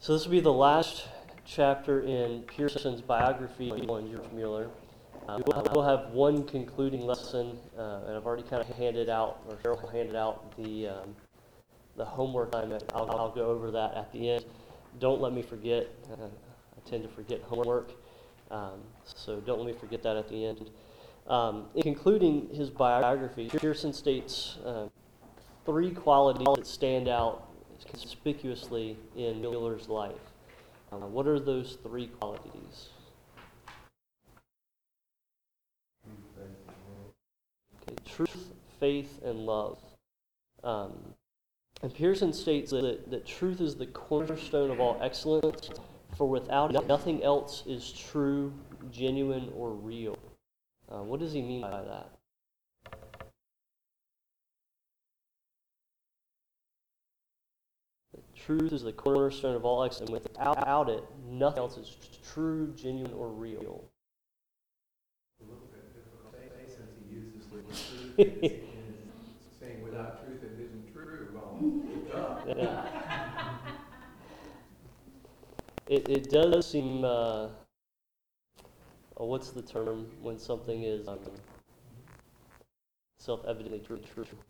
So this will be the last chapter in Pearson's biography on George Mueller. We'll have one concluding lesson, and I've already kind of handed out, or Cheryl handed out the homework assignment. I'll go over that at the end. Don't let me forget. I tend to forget homework, so don't let me forget that at the end. In concluding his biography, Pearson states three qualities that stand out conspicuously in Mueller's life. What are those three qualities? Okay, truth, faith, and love. And Pearson states that truth is the cornerstone of all excellence, for without it, nothing else is true, genuine, or real. What does he mean by that? Truth is the cornerstone of all excellence, and without it, nothing else is true, genuine, or real. A little bit difficult to say since he uses the word truth in saying without truth it isn't true. Well, Yeah. It does seem, what's the term when something is self-evidently true?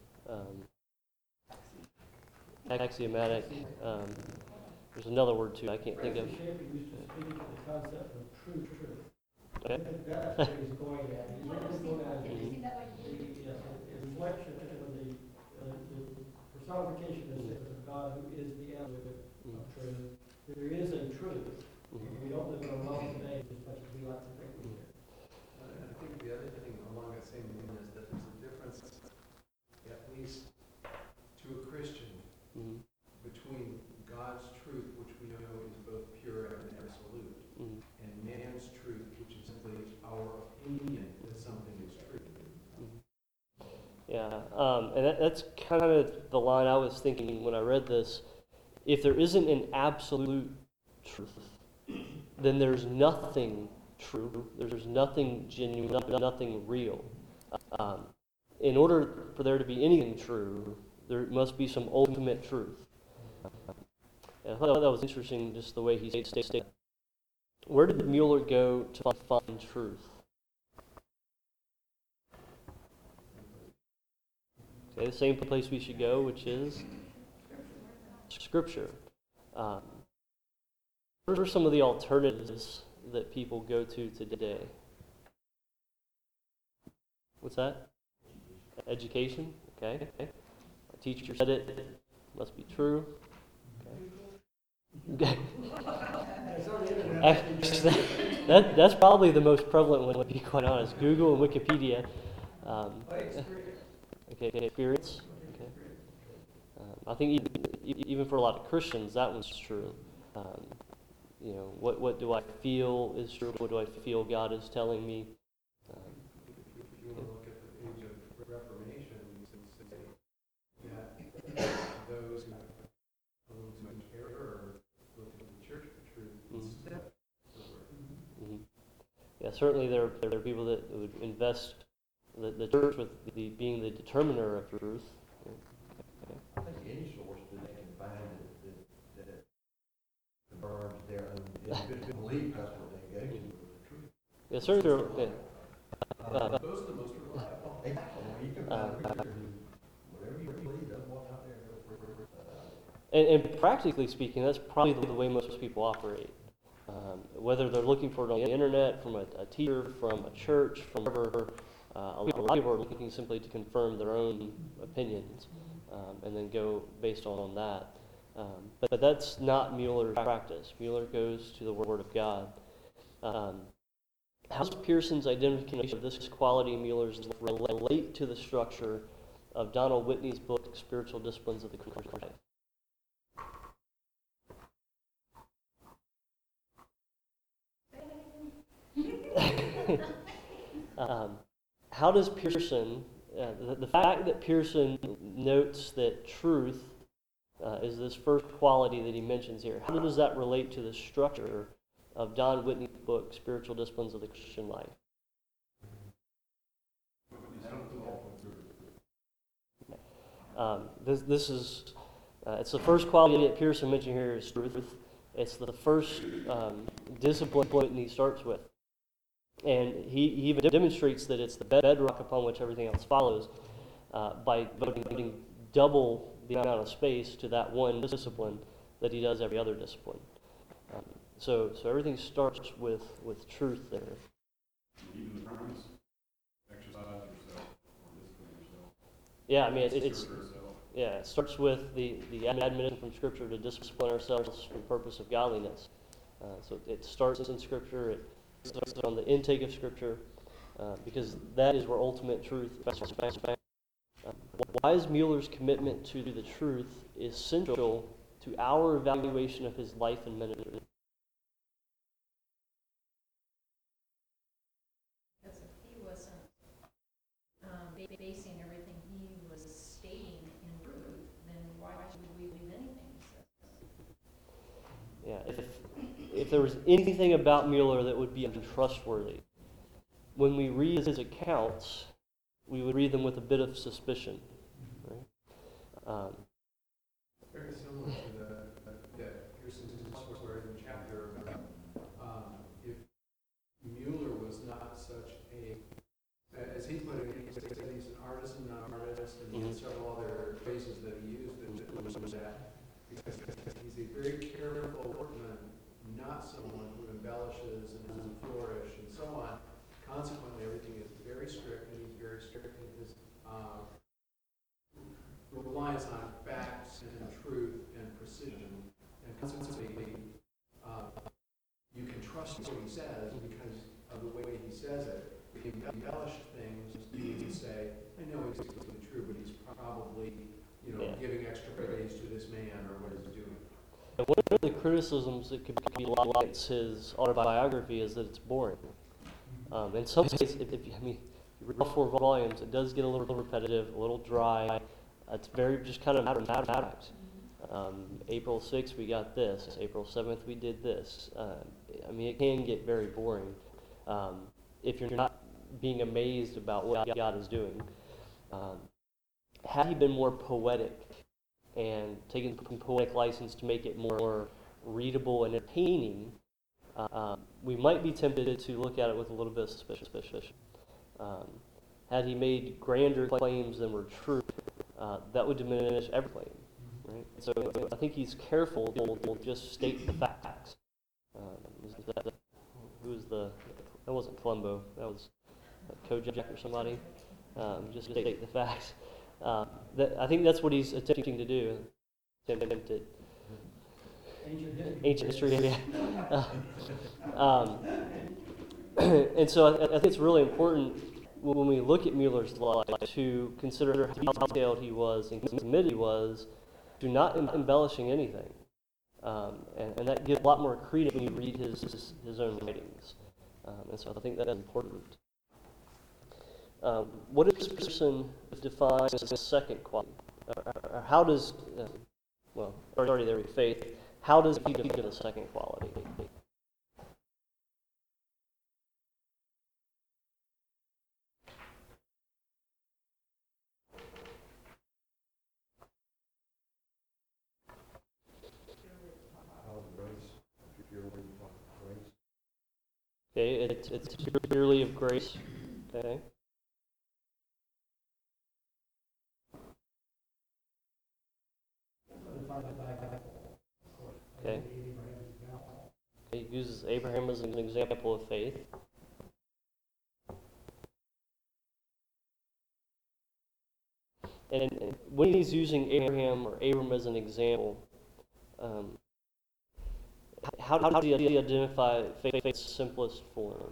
Axiomatic. There's another word too I can't think of. Schaeffer used to speak to the concept of true truth. Okay. That's what he's going at. He's going at the reflection of the personification of God, who is the advocate of truth. There is a truth. We don't live in a realm today as much as we like to think we do. I think the other thing along that same line is that there's a difference, at least to a Christian, between God's truth, which we know is both pure and absolute, and man's truth, which is simply our opinion that something is true. Yeah, and that's kind of the line I was thinking when I read this. If there isn't an absolute truth, then there's nothing true, there's nothing genuine, nothing real. In order for there to be anything true, there must be some ultimate truth. And I thought that was interesting, just the way he stated. Where did Mueller go to find truth? Okay, the same place we should go, which is Scripture. What are some of the alternatives that people go to today? What's that? Education? Okay. A teacher said it. Must be true. Okay. That's probably the most prevalent one, to be quite honest. Google and Wikipedia. Okay, experience. Okay. I think even for a lot of Christians, that one's true. What do I feel is true? What do I feel God is telling me? If you want to look at the age of Reformation, you can say that those who have a little too much error look to the church for truth instead of the word. Yeah, certainly there are people that would invest the church with being the determiner of truth. I think any source that they can find that confirms their own individual belief, that's what they go to for the truth. Yeah, certainly. Those are the most reliable. Exactly. You can find a preacher who, whatever you believe, doesn't walk out there and go And practically speaking, that's probably the way most people operate. Whether they're looking for it on the internet, from a teacher, from a church, from wherever, a lot of people are looking simply to confirm their own opinions, and then go based on that. But that's not Mueller's practice. Mueller goes to the Word of God. How does Pearson's identification of this quality in Mueller's relate to the structure of Donald Whitney's book, Spiritual Disciplines of the Christian Life? How does Pearson, the fact that Pearson notes that truth is this first quality that he mentions here, how does that relate to the structure of Don Whitney's book, Spiritual Disciplines of the Christian Life? This is, it's the first quality that Pearson mentioned here is truth. It's the first discipline he starts with. And he even demonstrates that it's the bedrock upon which everything else follows by devoting double the amount of space to that one discipline that he does every other discipline. So everything starts with truth there. Even the promise, exercise yourself or discipline yourself. Yeah, I mean, it's Yourself. yeah, it starts with the admonition from Scripture to discipline ourselves for the purpose of godliness. So it starts in Scripture, it starts on the intake of Scripture, because that is where ultimate truth is found. Wise Mueller's commitment to the truth is central to our evaluation of his life and ministry. Because if he wasn't basing everything he was stating in truth, then why should we believe anything he says? Yeah, if there was anything about Mueller that would be untrustworthy, when we read his accounts, we would read them with a bit of suspicion. Right? Very similar to that Pearson's where in the chapter, if Mueller was not such a, as he put it, he said he's an artisan, not an artist, and he had several other phrases that he used that was that, because he's a very careful workman, not someone who embellishes and doesn't flourish and so on. Consequently, everything is very strict, and he's very strict in his reliance on facts and truth and precision, and consequently, you can trust what he says because of the way he says it. If he embellishes things, you can say, I know it's completely true, but he's probably, giving extra praise to this man or what he's doing. And one of the criticisms that could be against his autobiography is that it's boring. In some ways, if you read all 4 volumes, it does get a little repetitive, a little dry. It's very just kind of matter of fact. April 6th, we got this. April 7th, we did this. It can get very boring if you're not being amazed about what God is doing. Had he been more poetic and taken poetic license to make it more readable and entertaining, we might be tempted to look at it with a little bit of suspicion. Had he made grander claims than were true, that would diminish every claim, right? So I think he's careful to just state the facts. That wasn't Columbo, that was Kojak or somebody. Just state the facts. I think that's what he's attempting to do. Ancient history, yeah. And so I think it's really important when we look at Mueller's life to consider how detailed he was and committed he was to not embellishing anything. And that gives a lot more credence when you read his own writings. And so I think that's important. What does Pearson define as the second quality? Or how does, already there with faith, how does he define the second quality? Okay, it's purely of grace. Okay. Okay. He uses Abraham as an example of faith. And when he's using Abraham or Abram as an example, how do you identify faith's simplest form?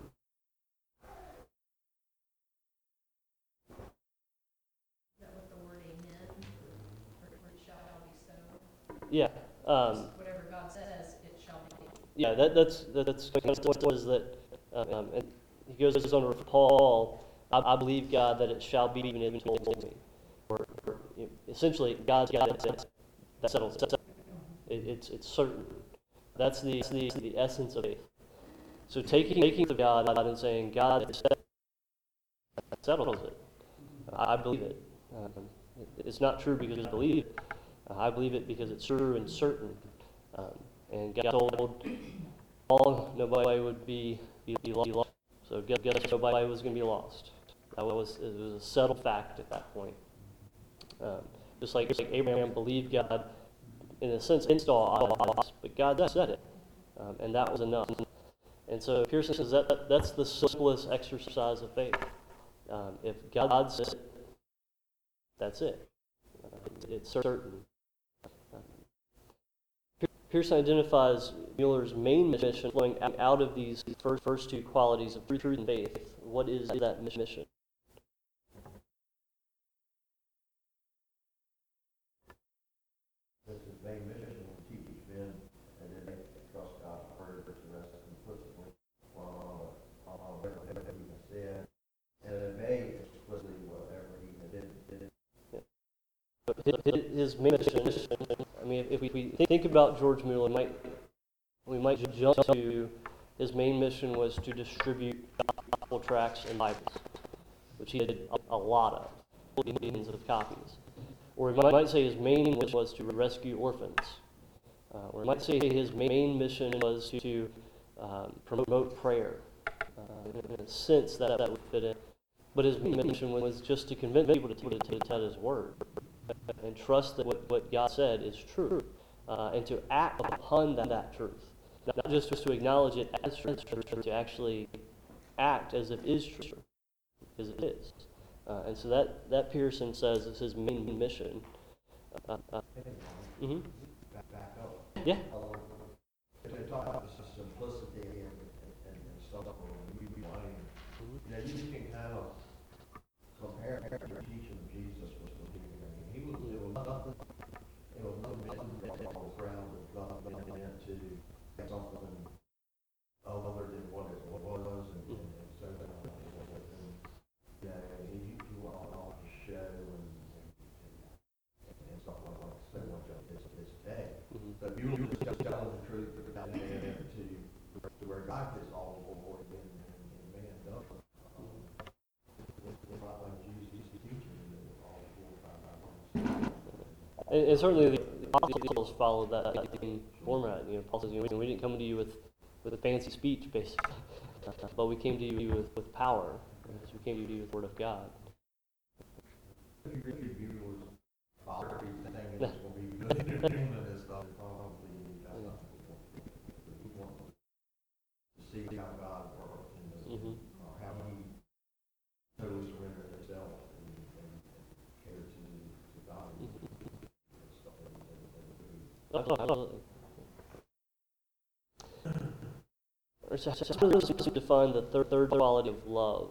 Is that what the word amen, or it shall be so? Yeah. Whatever God says, it shall be. Yeah, that's kind of what is that. And he goes on to Paul, I believe God that it shall be even if you told me. Or essentially, God's got it. That settles it. It's certain. That's the essence of faith. So taking the God and saying, God settles it. I believe it. It's not true because I believe it. I believe it because it's true and certain. And God told Paul nobody would be lost. So guess nobody was going to be lost. It was a settled fact at that point. Just like Abraham believed God, in a sense, install odds, but God said it, and that was enough. And so Pearson says that's the simplest exercise of faith. If God said it, that's it. It's certain. Pearson identifies Mueller's main mission flowing out of these first two qualities of truth and faith. What is that mission? This is main mission to teach men and then they trust God for the rest implicitly on whatever he has said, and obey explicitly whatever he did. But his mission, I mean, if we think about George Mueller, we might jump to his main mission was to distribute gospel tracts and Bibles, which he did a lot of, millions of copies. Or we might say his main mission was to rescue orphans. Or we might say his main mission was to promote prayer. In a sense, that would fit in. But his main mission was just to convince people to tell his word and trust that what God said is true, and to act upon that truth. Not just to acknowledge it as truth, but to actually act as if it is true, because it is. And so that Pearson says is his main mission. Mm-hmm. Back up. Yeah. They talk about the simplicity and stuff, and you know, you can kind of compare the teaching of Jesus was the teaching. I mean, it was nothing ground that God meant to something other than what it was, and so you want all to show and stuff like so much of this today. But you were just telling the truth down there to where God gets all the glory and man doesn't. We're not like Jesus teaching all the glory by And certainly the apostles followed that same format. Paul says, we didn't come to you with a fancy speech, basically, but we came to you with power. We came to you with the Word of God. If your viewers follow everything that's going to be good entertainment and stuff, probably that's not we want to see how God works and how He totally surrendered Himself and care to God and stuff Absolutely. So let's define the third quality of love.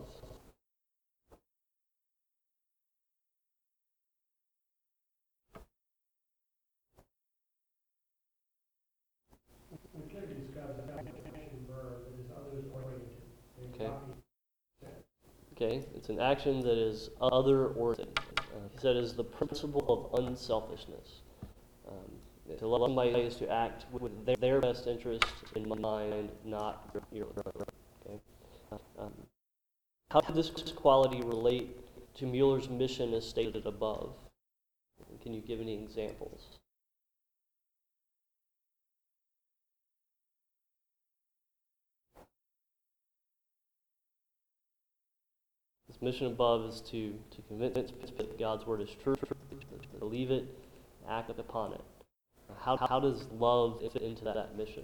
We clearly describe the action verb that is others oriented. Okay. Okay, it's an action that is other-oriented. He said is the principle of unselfishness. To love somebody is to act with their best interest in mind, not your own. Okay. How does this quality relate to Mueller's mission as stated above? Can you give any examples? This mission above is to convince people that God's word is true, to believe it, act upon it. How does love fit into that mission?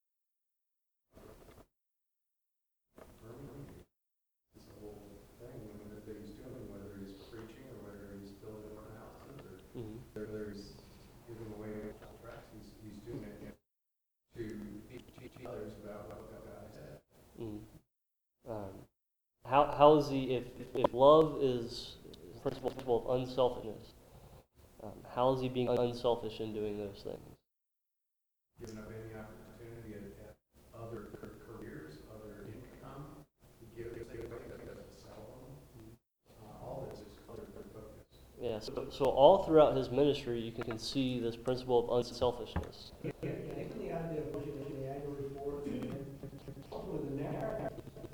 It's the whole thing, that he's doing, whether he's preaching or whether he's building open houses or whether he's giving away tracts, he's doing it to teach others about what God said. How is he, if love is the principle of unselfishness, how is he being unselfish in doing those things? Giving up any opportunity at other careers, other income, he gives away, he doesn't sell them. All this is other focus. Yeah, so all throughout his ministry, you can see this principle of unselfishness. Even the idea of pushing the annual reports and also the narratives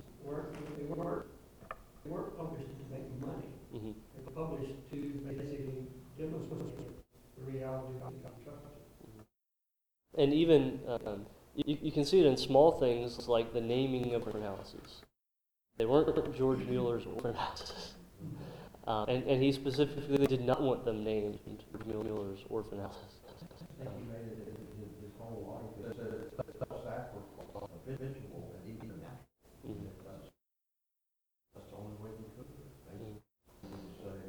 they weren't published to make money. They were published to basically demonstrate the reality of the structure. And even, you can see it in small things like the naming of orphan houses. They weren't George Mueller's orphan houses. And he specifically did not want them named Mueller's orphan houses. I think he made it his whole life, it said, self-sacrifice, habitual, and even natural. That's the only way he could do it. He would say,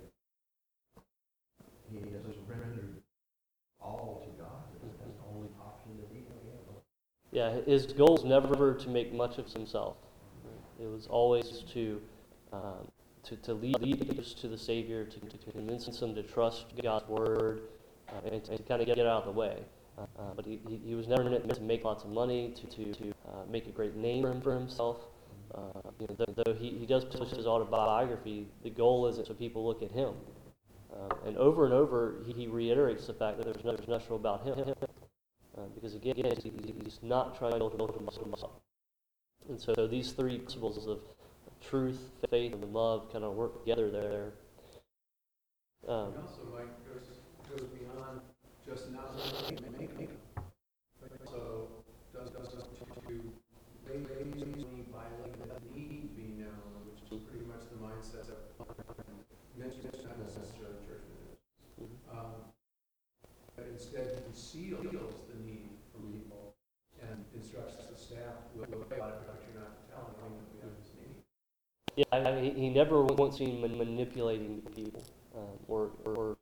he has surrendered all to God. That's the only option that he had. Yeah, his goal was never to make much of himself. It was always to lead others to the Savior, to convince them to trust God's Word, and to kind of get out of the way. But he was never meant to make lots of money, to make a great name for himself. Though he does push his autobiography, the goal isn't so people look at him. And over, he reiterates the fact that there's nothing special about him. Because again, he's not trying to build himself. And so these three principles of truth, faith, and love kind of work together there. It also, Mike, goes beyond just not making, but also does to raise money by letting the need be known, which is pretty much the mindset of mentioned, not necessarily church ministers. But instead, he conceals the need from people and instructs the staff to look about it, but you're not telling them that we have this need. Yeah, he never wants to be manipulating people, or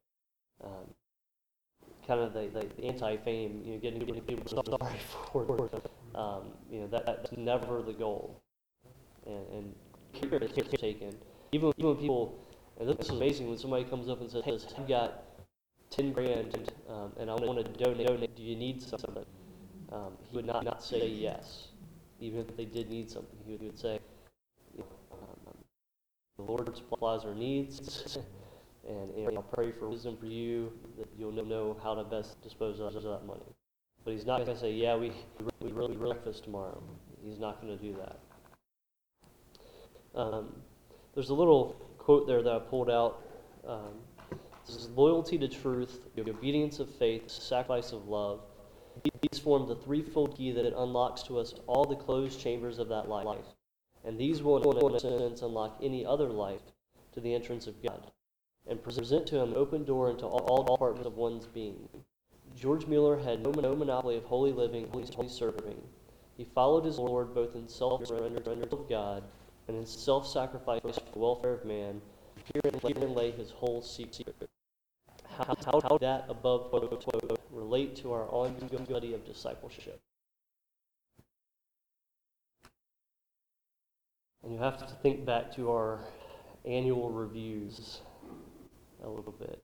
kind of the anti-fame, getting people sorry for. That's never the goal. And care is taken. Even when people, and this is amazing when somebody comes up and says, "Hey, you got 10 grand, and I want to donate. Do you need something?" He would not say yes, even if they did need something. He would say, "The Lord supplies our needs, and I'll pray for wisdom for you, that you'll know how to best dispose of that money." But he's not going to say, "Yeah, we really breakfast tomorrow." He's not going to do that. There's a little quote there that I pulled out. This is loyalty to truth, the obedience of faith, the sacrifice of love. These form the threefold key that it unlocks to us all the closed chambers of that life. And these will, in a sense, unlock any other life to the entrance of God, and present to him an open door into all departments of one's being. George Mueller had no monopoly of holy living, holy serving. He followed his Lord both in self-surrender of God and in self-sacrifice for the welfare of man. Herein lay his whole secret. How did that above quote relate to our ongoing study of discipleship? And you have to think back to our annual reviews a little bit.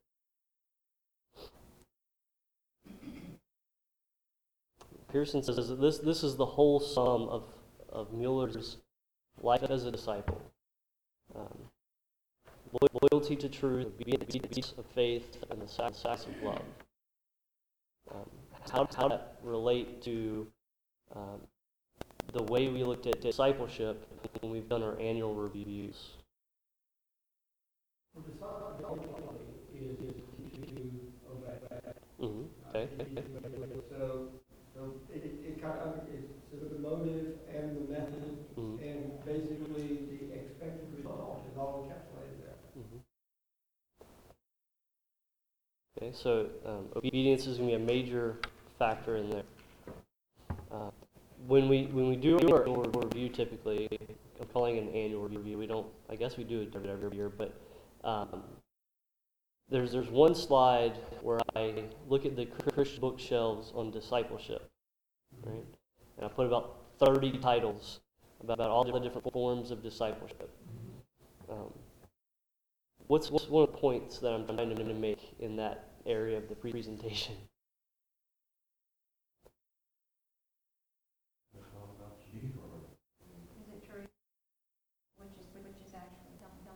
Pearson says that this is the whole sum of Mueller's life as a disciple. Loyalty to truth, obedience of faith, and the sacrifice of love. How does that relate to the way we looked at discipleship when we've done our annual reviews? Well, discipleship is to obey. Okay. So it kind of it's the motive and the method, and basically the expected result is all encapsulated there. Okay, so obedience is going to be a major factor in there. When we do our annual review, typically, I'm calling it an annual review. We don't. I guess we do it every year, but there's one slide where I look at the Christian bookshelves on discipleship, right? And I put about 30 titles about all the different forms of discipleship. What's one of the points that I'm trying to make in that area of the presentation? Is it true? Which is actually done.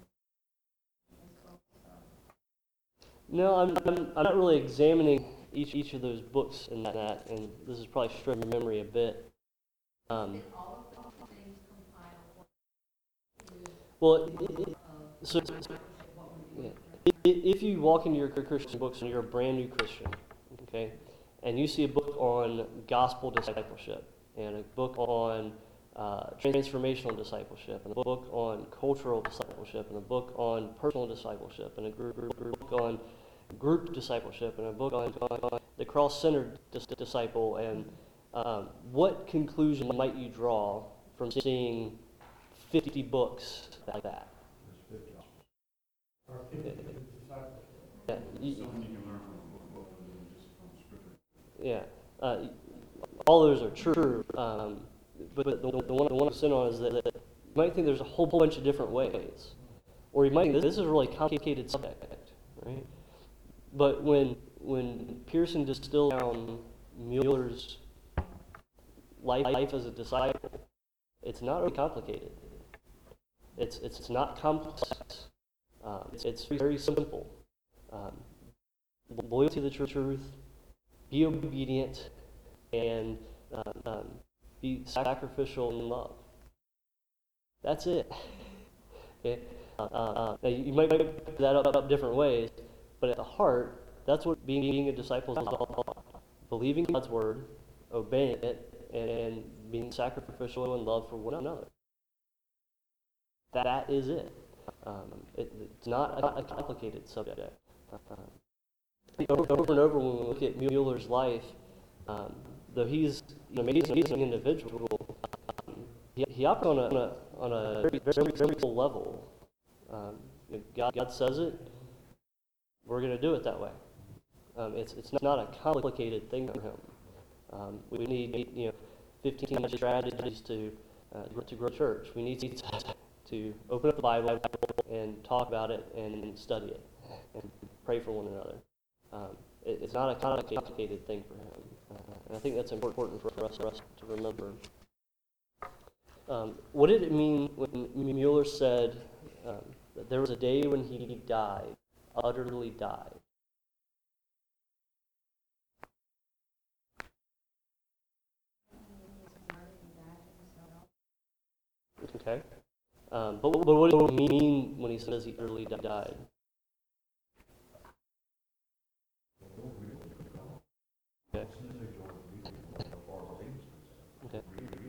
No, I'm not really examining each of those books in that, and this is probably stretching your memory a bit. Did all of those things compile? Well, so yeah, if you walk into your Christian books and you're a brand new Christian, okay, and you see a book on gospel discipleship, and a book on transformational discipleship, and a book on cultural discipleship, and a book on personal discipleship, and a book on group discipleship, and a book on the cross-centered disciple, and what conclusion might you draw from seeing 50 books like that? Or 50 disciples. Yeah, Something you can learn from a book other than just from scripture. yeah. All those are true, but the one I'm sitting on is that you might think there's a whole bunch of different ways, or you might think this is a really complicated subject, right? But when Pearson distilled down Mueller's life as a disciple, it's not really complicated. It's not complex. It's very simple. Loyalty to the truth, be obedient, and be sacrificial in love. That's it. Okay? Now you might put that up different ways, but at the heart, that's what being a disciple is all about. Believing God's word, obeying it, and being sacrificial in love for one another. That is it. It's not a complicated subject. Over and over when we look at Mueller's life, though he's an amazing individual, he operates on a very simple level. If God says it, we're going to do it that way. It's not a complicated thing for him. We need 15 strategies to grow church. We need to open up the Bible and talk about it and study it and pray for one another. It's not a complicated thing for him. And I think that's important for us to remember. What did it mean when Mueller said that there was a day when he died, utterly died? Okay. But what does it mean when he says he utterly died? Okay. Okay.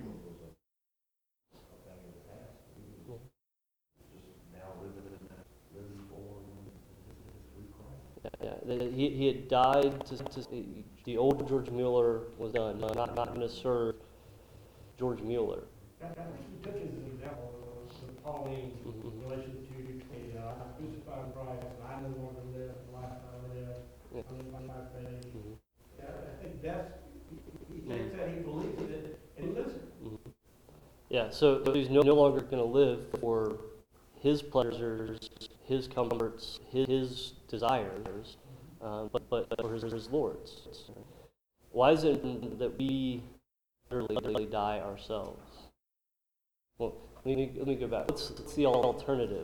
Yeah. He had died the old George Mueller was done. Not going to serve George Mueller. I think he took as an example of Pauline in relation to between I crucified Christ, and I no longer live, the life I live, I live by my faith. Yeah, I think that's, he takes that, he believes it, and he lives it. Yeah, so he's no longer going to live for his pleasures, his comforts, his desires, but for his Lord's. Why is it that we literally die ourselves? Well, let me go back. What's the alternative?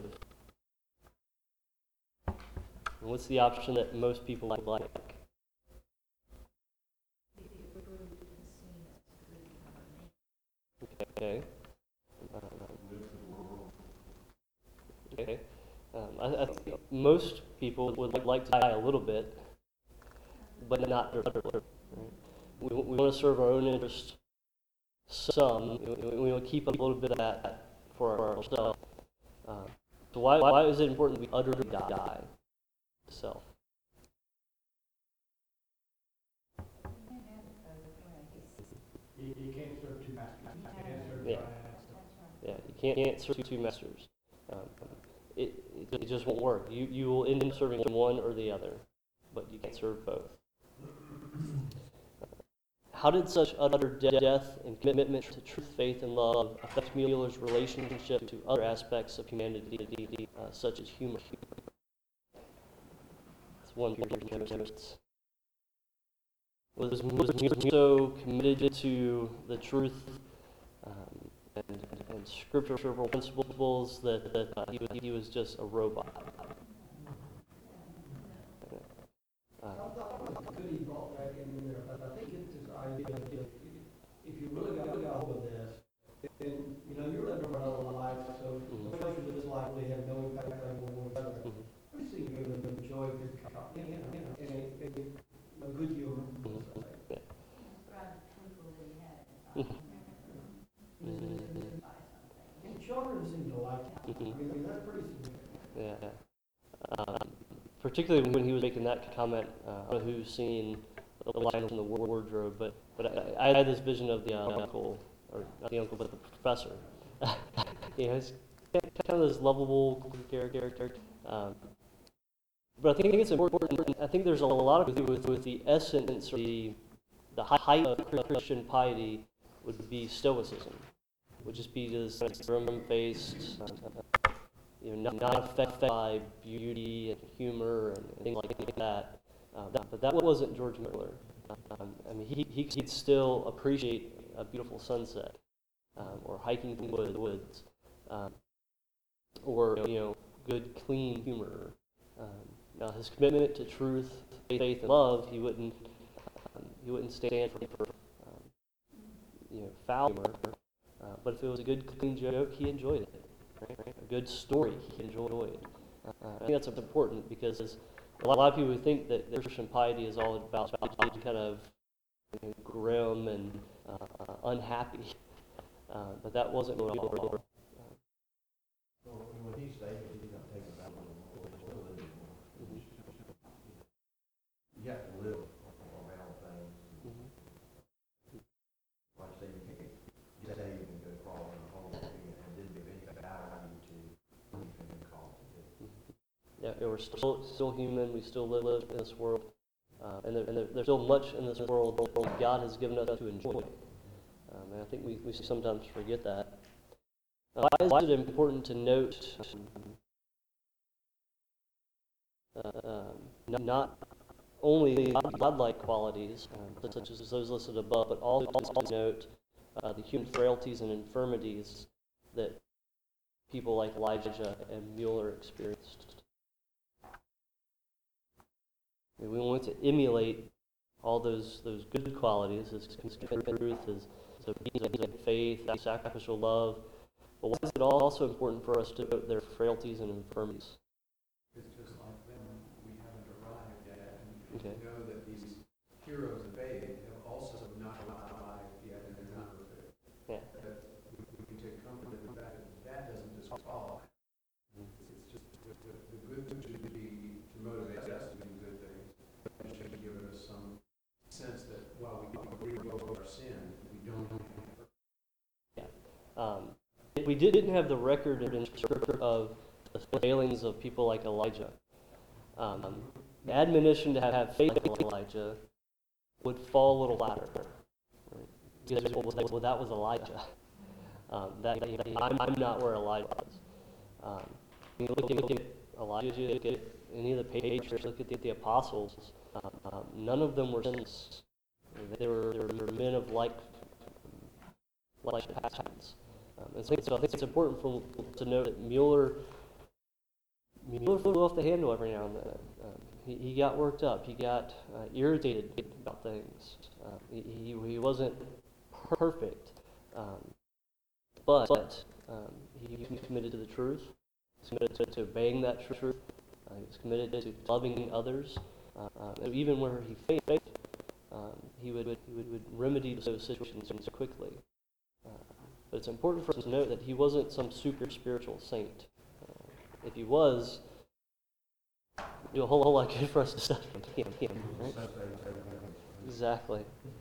And what's the option that most people like? Okay. Okay. I think most people would like to die a little bit, but not utterly. Right? We want to serve our own interest. Some we want to keep a little bit of that for ourselves. So why is it important that we utterly die to self? You can't serve two masters. You can't serve Yeah. Yeah, you can't serve two masters. It just won't work. You will end up serving one or the other, but you can't serve both. How did such utter death and commitment to truth, faith, and love affect Mueller's relationship to other aspects of humanity, such as humor? It's one of your notes. Was Mueller so committed to the truth and scriptural principles that he was just a robot? Good he brought back in there, but I think it's this idea that if you really got hold of this, then you're living a whole life, so especially this life we have no impact on one another. We see you enjoy good company, and a good humor. children seem to like it. I mean, that's pretty significant. Yeah. Particularly when he was making that comment, I don't know who's seen the line in the wardrobe, but I had this vision of the uncle, or not the uncle, but the professor. He's kind of this lovable character. But I think it's important. I think there's a lot of with the essence or the height of Christian piety would be stoicism. Would just be this grim-faced, not affected by beauty and humor and things like that. But that wasn't George Mueller. I mean, he'd still appreciate a beautiful sunset, or hiking through the woods, or good, clean humor. Now, his commitment to truth, faith, and love, he wouldn't stand for foul humor. But if it was a good, clean joke, he enjoyed it. Right? A good story, he enjoyed. I think that's important because a lot of people think that Christian piety is all about being kind of grim and unhappy. But that wasn't at all. When he stated he's not taking that little more, you have to live around things. Like I say, you can't get saved and go crawl in a hole and didn't do anything value to anything called to do. Yeah, we're still human. We still live in this world, and there's still much in this world that God has given us to enjoy. And I think we sometimes forget that. Why is it important to note not only the godlike qualities, such as those listed above, but also note the human frailties and infirmities that people like Elijah and Mueller experienced? And we want to emulate all those good qualities, his truth, his obedience, faith, sacrificial love. But why is it also important for us to note their frailties and infirmities? It's just like them, we haven't arrived yet, and Okay. we know that these heroes of faith have also not arrived yet, and they're not perfect. Yeah. That we can take comfort in the fact that doesn't disqualify. It's just the good should be to motivate us to do good things. It should give us some sense that while we agree with our sin, we don't have to be perfect. We didn't have the record in Scripture of the failings of people like Elijah. The admonition to have faith like Elijah would fall a little flatter. Right? Because, well, that was Elijah. I'm not where Elijah was. You look at Elijah, you look at any of the patriarchs, look at the apostles. None of them were sinless. They were men of like passions. So I think it's important to note that Mueller flew off the handle every now and then. He got worked up. He got irritated about things. He wasn't perfect, but he was committed to the truth. He was committed to obeying that truth. He was committed to loving others. And even where he failed, he would remedy those situations quickly. But it's important for us to note that he wasn't some super spiritual saint. If he was, it'd do a whole lot good for us to study him, right? Exactly.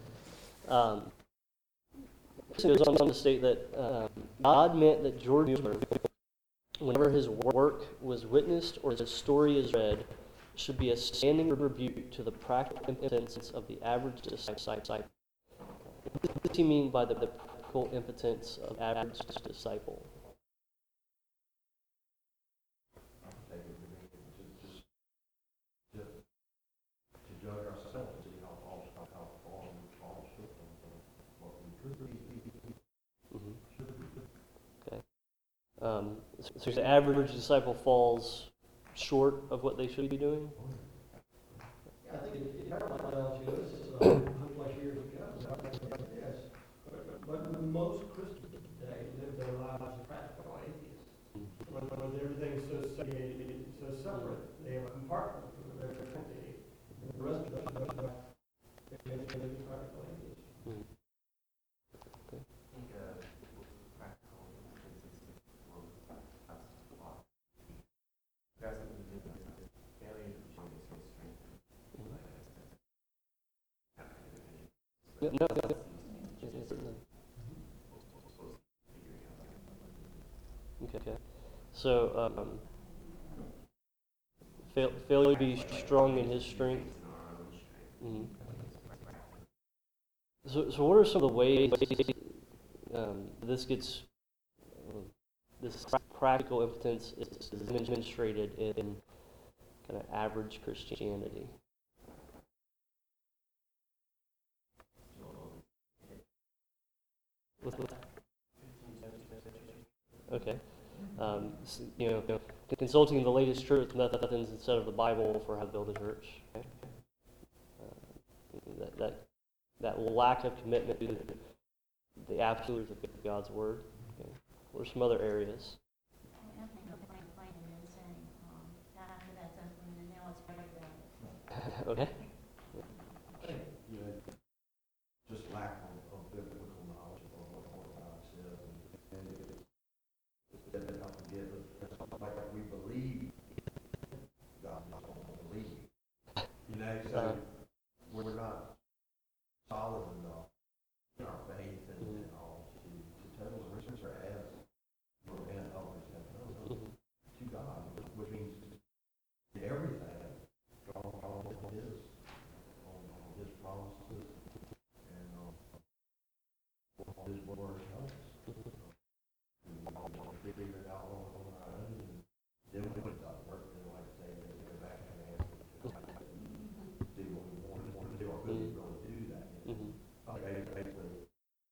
It goes on to state that God meant that George Mueller, whenever his work was witnessed or his story is read, should be a standing rebuke to the practical impotence of the average disciple. What does he mean by the practical impotence of average disciple? To judge ourselves and see how far we fall short from what we could be. Okay. So the average disciple falls short of what they should be doing? I think it parallels, this is 100+ years ago, yes. But most Christians today live their lives as practical atheists. When everything is so segregated, so separate, they have a compartment for their identity. The rest of us are practical atheists. No. Okay. So, failure to be strong in his strength. Mhm. So what are some of the ways this gets, this practical impotence is demonstrated in kind of average Christianity? Okay. Consulting the latest truth methods instead of the Bible for how to build a church. Okay? That lack of commitment to the absolutes of God's word. Okay. What are some other areas? Okay. You know, just lack of biblical knowledge of what Orthodox is, and it's difficult to get it. Like we believe God, we don't believe. You know, so we're not solid enough in our faith and all to tell the researcher as and others have known to God, which means everything on his promises and on his word helps. We figure it out on our own, and then when it doesn't work, then like I say, we go back and ask do what we want to do, or could we really do that? Basically,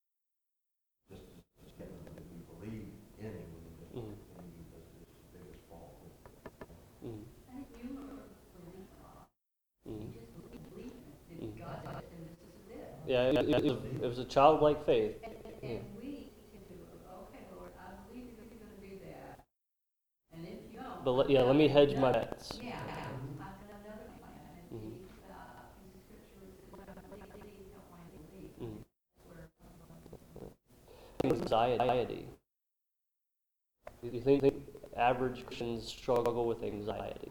just get them that we believe in him, and just continue as his biggest fault. I think you were belief God. You just believe that God said this is this. Yeah, it was a childlike faith. And we can do, okay, Lord, I believe that you're going to do that. And if you don't, But let me hedge my bets. yeah, I've got another plan. And in the scripture, it says, when I believe, help my belief. That's where Anxiety. Do you think average Christians struggle with anxiety?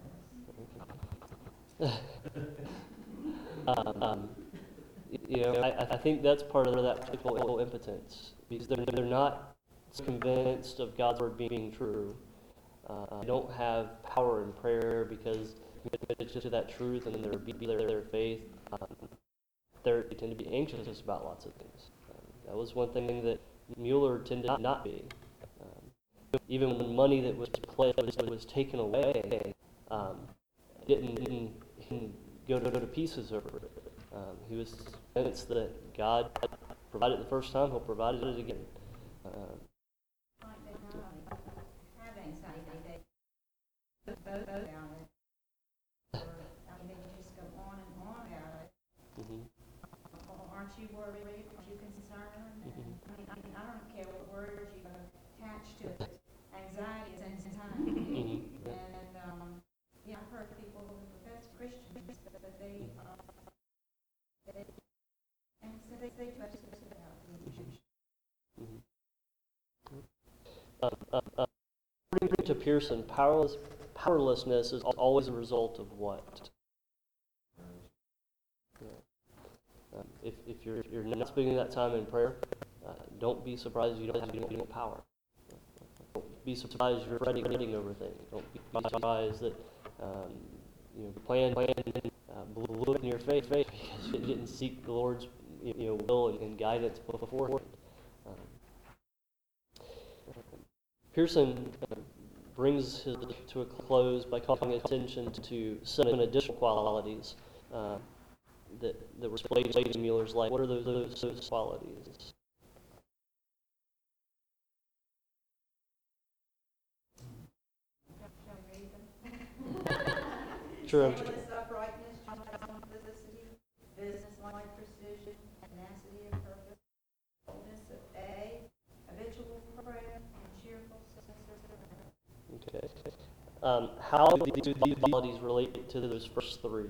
I think that's part of that practical impotence, because they're not convinced of God's word being true. They don't have power in prayer because they're committed to that truth, and then their faith. They tend to be anxious about lots of things. That was one thing that Mueller tended not be. Even when money that was pledged was taken away, didn't go to pieces over it. He was convinced that God provided it the first time, he'll provide it again. like they not have anxiety, they both about it. Or, I mean, they just go on and on about it. Aren't you worried? Aren't you concerned? And, I mean, I don't care what words you attach to it. Anxiety is anxiety. And yeah, I've heard people who profess Christians, but they and so they trust about the According to Pearson, powerlessness is always a result of what? If you're not spending that time in prayer, don't be surprised you don't have power. Don't be surprised you're fretting over things. Don't be surprised that plan blew in your faith because you didn't seek the Lord's will and guidance beforehand. Pearson brings his to a close by calling attention to 7 additional qualities that were displayed in Mueller's life. What are those qualities? Sure. Blameless uprightness, simplicity, business-like precision, tenacity of purpose, boldness of habitual prayer, and cheerful sincerity. Okay. How do these qualities relate to those first 3?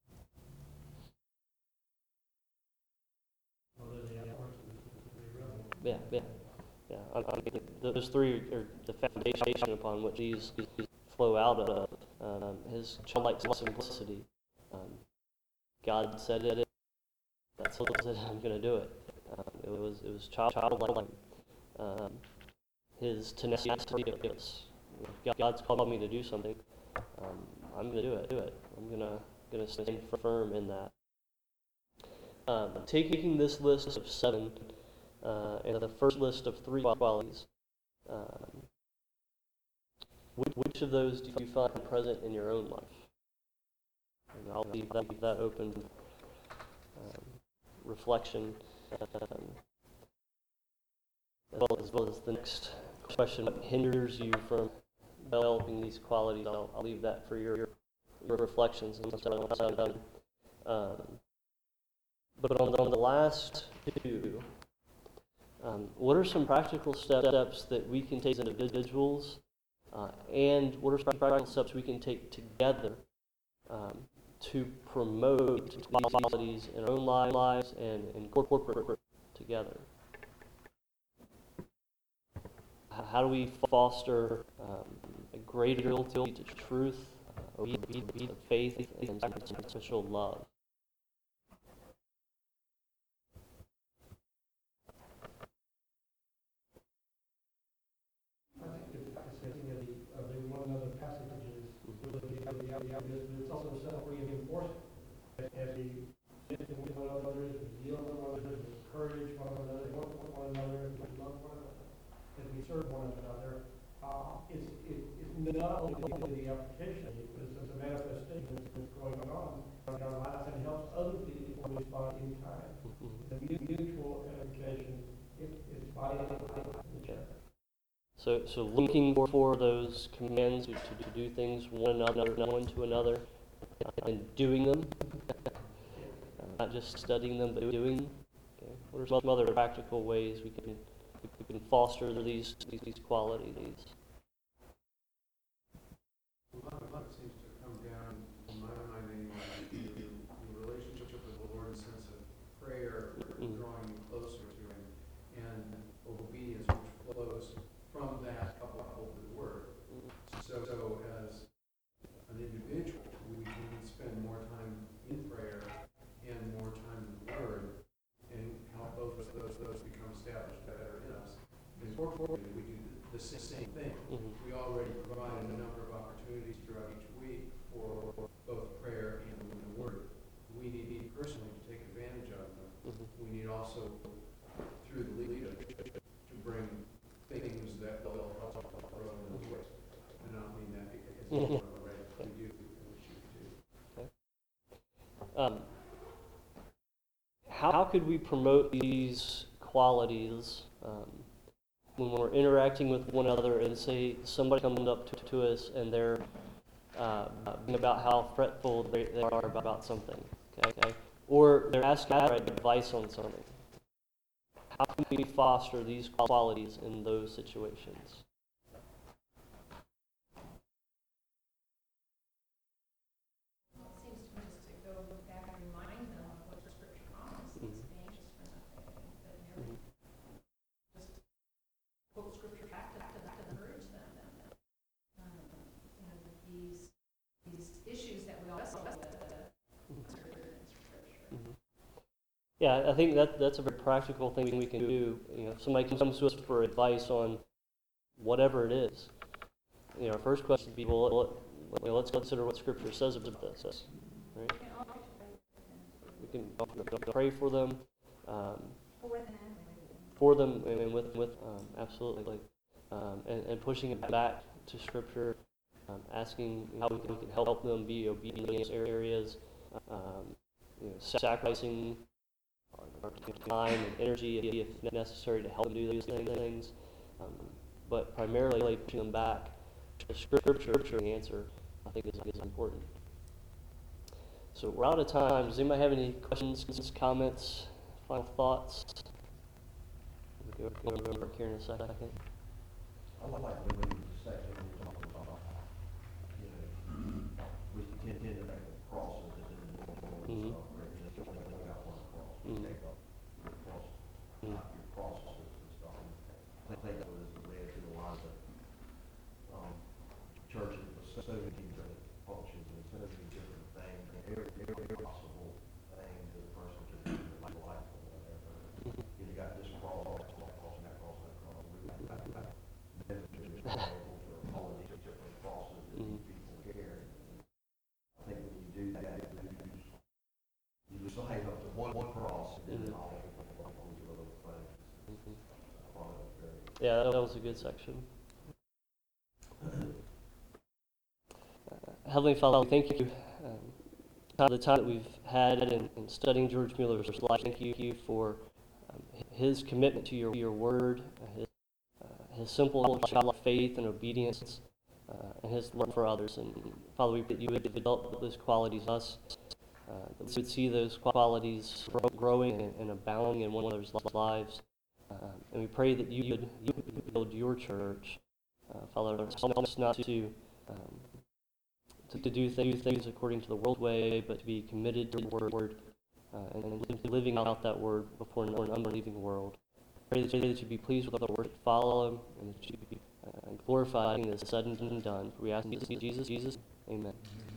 Yeah. Those 3 are the foundation upon which these flow out of. His childlike simplicity. God said it. said, I'm going to do it. It was childlike. His tenacity of this. If God's called me to do something, I'm going to do it. I'm going to stand firm in that. Taking this list of 7 and the first list of 3 qualities, which of those do you find present in your own life? And I'll leave that open reflection, as well as the next question. What hinders you from developing these qualities? I'll leave that for your reflections once I'm done. But on the last 2, what are some practical steps that we can take as individuals, and what are some practical steps we can take together to promote these qualities in our own lives and in corporate together? How do we foster a greater loyalty to truth, obedience, faith, and sacrificial love? One of the passages, it's also self-reinforcing. As we sit with one another, as we deal with one another, as we encourage one another, one another, as we love one another, as we serve one another, it's not only the application, but it's a manifestation that's going on in our lives and helps other people respond in time. The mutual edification is vital in the church. So looking for those commands to do things one to another, and doing them, not just studying them, but doing them. Okay. What are some other practical ways we can foster these qualities? A lot of it seems to come down, in my mind anyway, to the relationship with the Lord, a sense of prayer, drawing you closer to Him, and obedience, which flows from that coupled with the Word. So as an individual, we can spend more time in prayer and more time in the Word, and help both of those become established better in us. And corporately, we do the same thing. We already provided a number of opportunities throughout each week for both prayer and the Word. We need personally to take advantage of them. We need also, through the leadership, to bring things that will help grow in the Word. And I don't mean that because it's already we do, and we should do. How could we promote these qualities when we're interacting with one another, and say somebody comes up to us and they're about how fretful they are about something, okay? Or they're asking our advice on something? How can we foster these qualities in those situations? Well, it seems to me just to go back and remind them of what the Scripture promises, be anxious for nothing, but never just quote Scripture back to encourage them. These issues that we all wrestle with, Scripture. Yeah, I think that's a very practical thing we can do. If somebody comes to us for advice on whatever it is, our first question would be, well, let's consider what Scripture says about this. Right? We can pray for them, and with absolutely, and pushing it back to Scripture, asking how we can help them be obedient in these areas, sacrificing our time and energy if necessary to help them do these things, but primarily pushing them back to Scripture. The answer, I think, is important. So we're out of time. Does anybody have any questions, comments, final thoughts? We'll go over here in a second. I like the way you section you talk about, we tend to make the crosses and then we got one cross. We take up your cross, not your crosses and stuff. I think that was the way to a lot of the churches with so many different functions and so many different things, and every possible thing that a person can do, like Yeah, that was a good section. Heavenly Father, thank you the time that we've had in studying George Mueller's life. Thank you for his commitment to your word, his simple childlike faith and obedience, and his love for others. And Father, we pray that you would develop those qualities in us, that we would see those qualities growing and abounding in one another's lives. And we pray that you would build your church. Father, help us not to do things according to the world way, but to be committed to your word and living out that word before an unbelieving world. Pray that you be pleased with the word that follow, and that you be glorified in this said and done. For we ask in Jesus, amen.